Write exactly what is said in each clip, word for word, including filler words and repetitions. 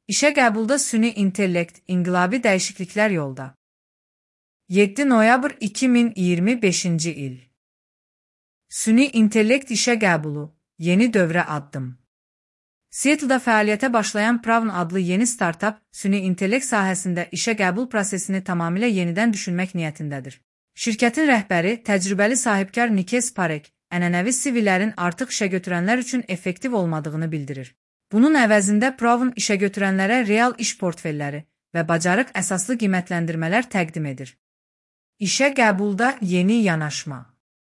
İşe qəbulda süni intellekt, inqilabi dəyişikliklər yolda. yeddi noyabr iki min iyirmi beşinci il. Süni intellekt işə qəbulu, yeni dövrə addım. Seattle-da fəaliyyətə başlayan Pravn adlı yeni startap, süni intellekt sahəsində işə qəbul prosesini tamamilə yenidən düşünmək niyyətindədir. Şirkətin rəhbəri, təcrübəli sahibkar Nikes Parek, ənənəvi C V-lərin artıq işəgötürənlər üçün effektiv olmadığını bildirir. Bunun əvəzində Pravn işəgötürənlərə real iş portfelləri və bacarıq əsaslı qiymətləndirmələr təqdim edir. İşə qəbulda yeni yanaşma.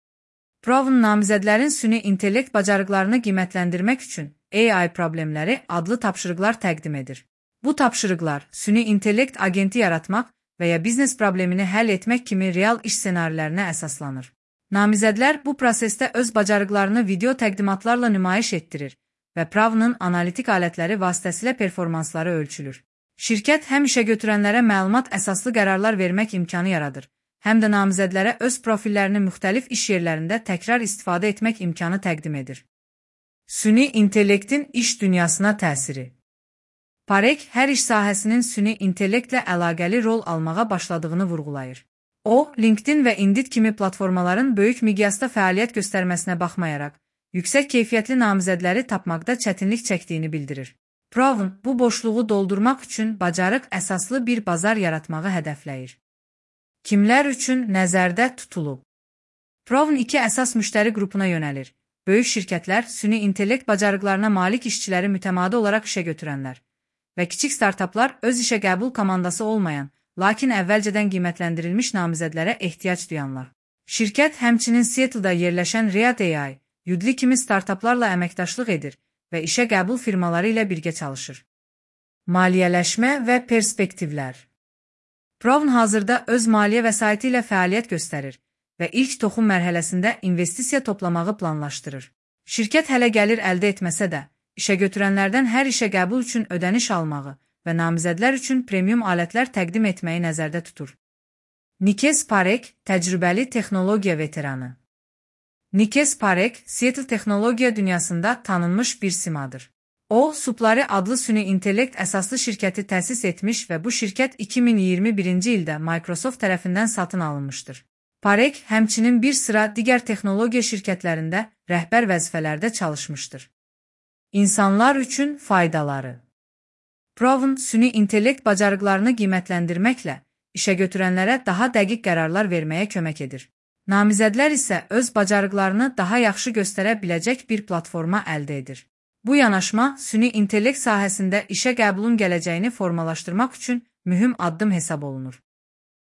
Pravn namizədlərin süni intellekt bacarıqlarını qiymətləndirmək üçün A I problemləri adlı tapşırıqlar təqdim edir. Bu tapşırıqlar süni intellekt agenti yaratmaq və ya biznes problemini həll etmək kimi real iş ssenarilərinə əsaslanır. Namizədlər bu prosesdə öz bacarıqlarını video təqdimatlarla nümayiş etdirir və Pravnın analitik alətləri vasitəsilə performansları ölçülür. Şirkət həm işəgötürənlərə məlumat əsaslı qərarlar vermək imkanı yaradır, həm də namizədlərə öz profillərini müxtəlif iş yerlərində təkrar istifadə etmək imkanı təqdim edir. Süni intellektin iş dünyasına təsiri. Parek hər iş sahəsinin süni intellektlə əlaqəli rol almağa başladığını vurğulayır. O, LinkedIn və Indeed kimi platformaların böyük miqyasda fəaliyyət göstərməsinə baxmayaraq, yüksək keyfiyyətli namizədləri tapmaqda çətinlik çəkdiyini bildirir. Pravn bu boşluğu doldurmaq üçün bacarıq əsaslı bir bazar yaratmağı hədəfləyir. Kimlər üçün nəzərdə tutulub? Pravn iki əsas müştəri qrupuna yönəlir. Böyük şirkətlər, süni intellekt bacarıqlarına malik işçiləri mütəmadi olaraq işə götürənlər və kiçik startaplar öz işə qəbul komandası olmayan, lakin əvvəlcədən qiymətləndirilmiş namizədlərə ehtiyac duyanlar. Şirkət həmçinin Seattle-da yerləşən Riyad A I, Udly kimi startaplarla əməkdaşlıq edir və işə qəbul firmaları ilə birgə çalışır. Maliyyələşmə və perspektivlər. Pravn hazırda öz maliyyə vəsaiti ilə fəaliyyət göstərir və ilk toxum mərhələsində investisiya toplamağı planlaşdırır. Şirkət hələ gəlir əldə etməsə də, işəgötürənlərdən hər işə qəbul üçün ödəniş almağı və namizədlər üçün premium alətlər təqdim etməyi nəzərdə tutur. Nikes Parek, təcrübəli texnologiya veteranı. Nikes Parek, Seattle texnologiya dünyasında tanınmış bir simadır. O, Suplari adlı süni intellekt əsaslı şirkəti təsis etmiş və bu şirkət iki min iyirmi birinci ildə Microsoft tərəfindən satın alınmışdır. Parek, həmçinin bir sıra digər texnologiya şirkətlərində rəhbər vəzifələrdə çalışmışdır. İnsanlar üçün faydaları. Pravn süni intellekt bacarıqlarını qiymətləndirməklə işəgötürənlərə daha dəqiq qərarlar verməyə kömək edir. Namizədlər isə öz bacarıqlarını daha yaxşı göstərə biləcək bir platforma əldə edir. Bu yanaşma süni intellekt sahəsində işə qəbulun gələcəyini formalaşdırmaq üçün mühüm addım hesab olunur.